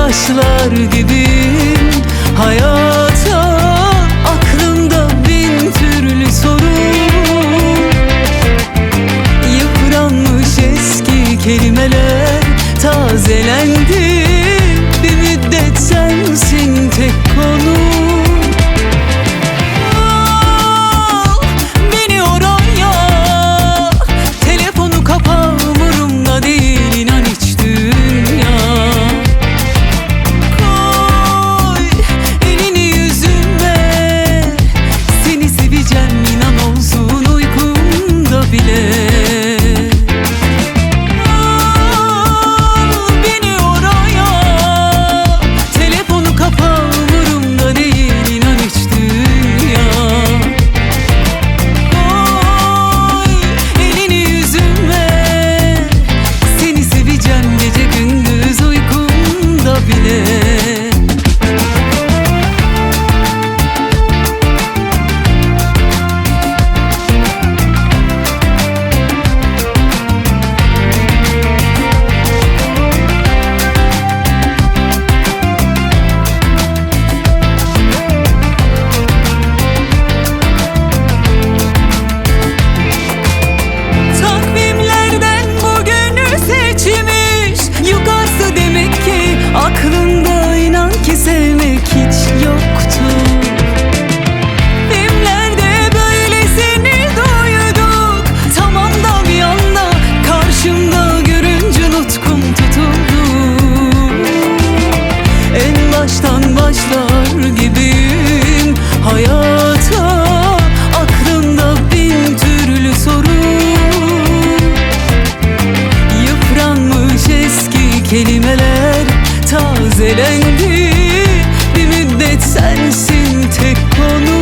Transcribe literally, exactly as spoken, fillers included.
başlar gibiyim hayata. Aklımda bin türlü soru, yıpranmış eski kelimeler tazelendi. Bir müddet sensin tek konum. Al beni oraya, telefonu kapa, umurumda değil inan hiç dünya. Koy elini yüzüme, seni seveceğim inan olsun uykumda bile. Aklımda inan ki sevmek hiç yoktu. Filmlerde böylesini duyduk. Tamam da bir anda karşımda görünce nutkum tutuldu. En baştan başlar gibiyim hayata. Aklımda bin türlü soru, yıpranmış eski kelimeler tazelendi. Bir müddet sensin tek konu.